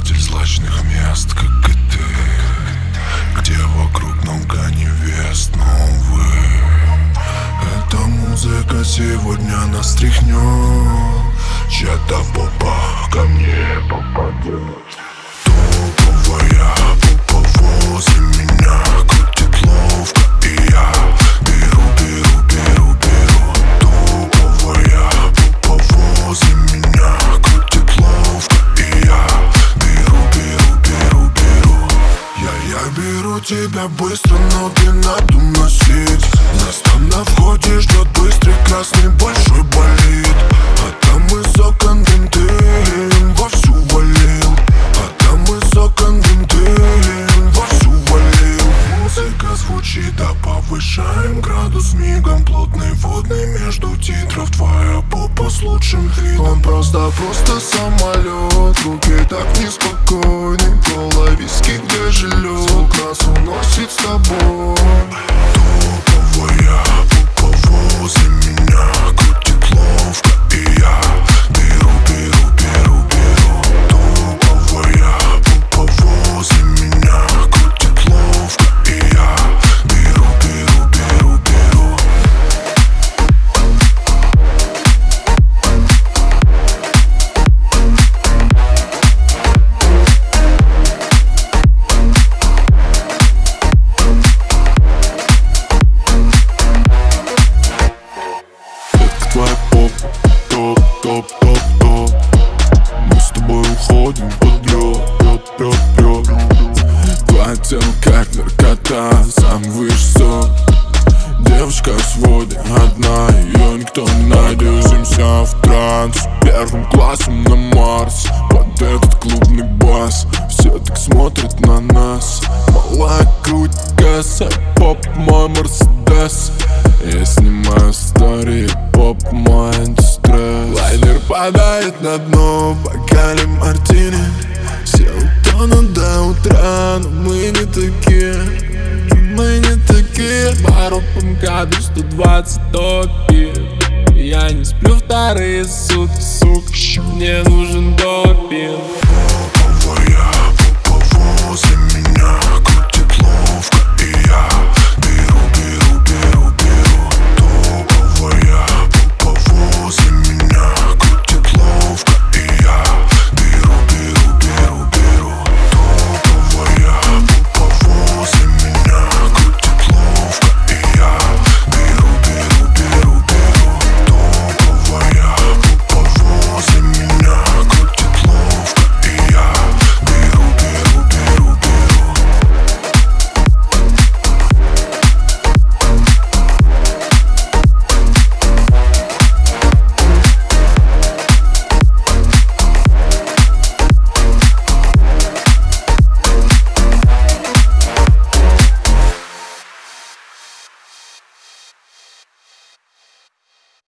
Обитатель злачных мест, как и ты, где вокруг много невест, но увы, эта музыка сегодня нас стряхнет. Чья-то попа ко мне попадет. Топовая попа возле меня крутит ловко, и я беру. Топовая попа возле меня крутит ловко, и я беру. Я беру тебя быстро, но ты надо носить. Нас там на входе ждет быстрый красный большой болид. А там из окон дым вовсю валил. А там из окон дым вовсю валил. Музыка звучит, да повышаем градус мигом. Плотный водный между титров. Твоя попа с лучшим видом. Он просто самолет. Руки так неспокойны. Кола, виски, где же лед? Звук нас уносит с тобой. Топовая попа возле меня крутит ловко, и я беру. Топовая попа возле меня крутит ловко, и я беру. Твоя попа, топ. Мы с тобой уходим под лед. Твоя тело как наркота, сам выше сон. Девушка в своде одна, ее никто не найдет. Движемся в транс, первым классом на Марс. Под этот клубный бас все так смотрят на нас. Малая грудь, касса, поп мой Мерседес. Я снимаю стори, поп мой антистресс. Лайнер падает на дно в бокале мартини. Все утонут до утра, но мы не такие. Бару МКАДу 120 топит. Я не сплю вторые сутки, сука, мне нужен долг.